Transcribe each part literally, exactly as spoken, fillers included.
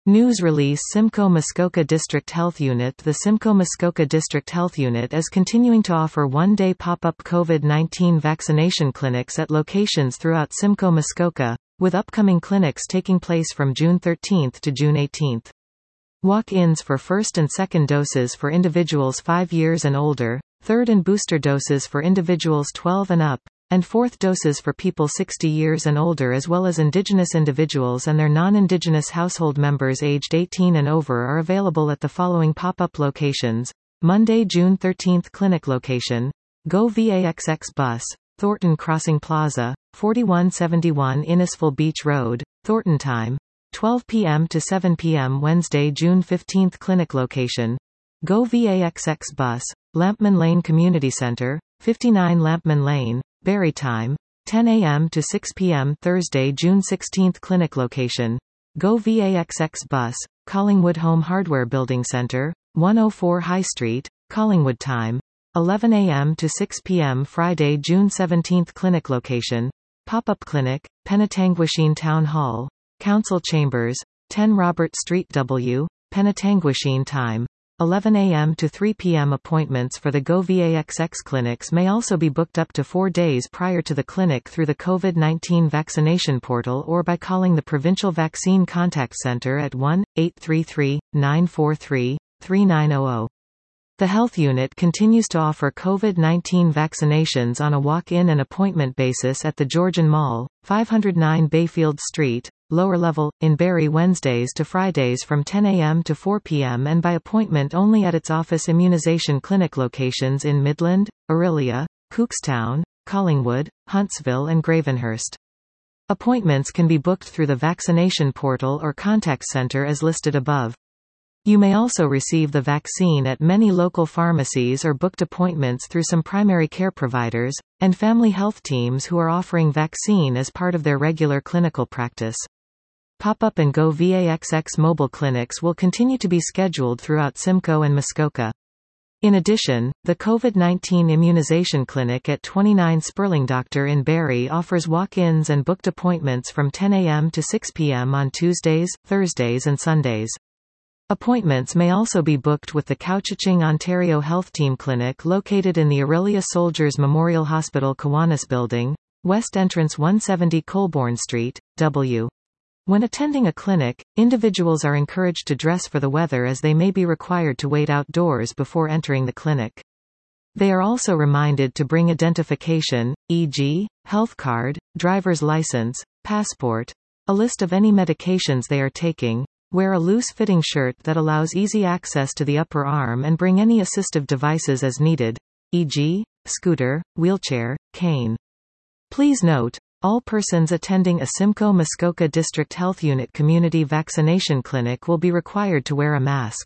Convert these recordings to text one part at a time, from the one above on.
News release Simcoe Muskoka District Health Unit. The Simcoe Muskoka District Health Unit is continuing to offer one-day pop-up COVID nineteen vaccination clinics at locations throughout Simcoe Muskoka, with upcoming clinics taking place from June thirteenth to June eighteenth. Walk-ins for first and second doses for individuals five years and older, third and booster doses for individuals twelve and up, and fourth doses for people sixty years and older, as well as Indigenous individuals and their non-Indigenous household members aged eighteen and over, are available at the following pop-up locations. Monday, June thirteenth Clinic location. Go V A X X Bus, Thornton Crossing Plaza, forty-one seventy-one Innisfil Beach Road, Thornton. Time, twelve p m to seven p m Wednesday, June fifteenth Clinic location. Go V A X X Bus, Lampman Lane Community Center, fifty-nine Lampman Lane, Barrie. Time, ten a m to six p m Thursday, June sixteenth Clinic location. Go V A X X Bus, Collingwood Home Hardware Building Center, one oh four High Street, Collingwood. Time, eleven a m to six p m Friday, June seventeenth Clinic location. Pop-up clinic, Penetanguishene Town Hall, Council Chambers, ten Robert Street W, Penetanguishene. Time, eleven a m to three p m Appointments for the Go V A X X clinics may also be booked up to four days prior to the clinic through the COVID nineteen vaccination portal or by calling the Provincial Vaccine Contact Center at one eight three three, nine four three, three nine zero zero. The health unit continues to offer COVID nineteen vaccinations on a walk-in and appointment basis at the Georgian Mall, five oh nine Bayfield Street, lower level, in Barrie Wednesdays to Fridays from ten a m to four p m and by appointment only at its office immunization clinic locations in Midland, Orillia, Cookstown, Collingwood, Huntsville and Gravenhurst. Appointments can be booked through the vaccination portal or contact center as listed above. You may also receive the vaccine at many local pharmacies or booked appointments through some primary care providers, and family health teams who are offering vaccine as part of their regular clinical practice. Pop-up and Go V A X X mobile clinics will continue to be scheduled throughout Simcoe and Muskoka. In addition, the COVID nineteen immunization clinic at twenty-nine Sperling Doctor in Barrie offers walk-ins and booked appointments from ten a m to six p m on Tuesdays, Thursdays and Sundays. Appointments may also be booked with the Couchiching Ontario Health Team Clinic located in the Orillia Soldiers Memorial Hospital Kiwanis Building, West Entrance one seventy Colborne Street, W. When attending a clinic, individuals are encouraged to dress for the weather as they may be required to wait outdoors before entering the clinic. They are also reminded to bring identification, for example, health card, driver's license, passport, a list of any medications they are taking, wear a loose-fitting shirt that allows easy access to the upper arm and bring any assistive devices as needed, for example, scooter, wheelchair, cane. Please note, all persons attending a Simcoe Muskoka District Health Unit community vaccination clinic will be required to wear a mask.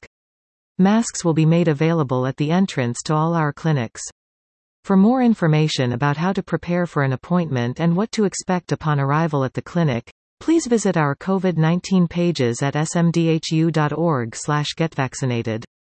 Masks will be made available at the entrance to all our clinics. For more information about how to prepare for an appointment and what to expect upon arrival at the clinic, please visit our COVID nineteen pages at s m d h u dot org slash get vaccinated.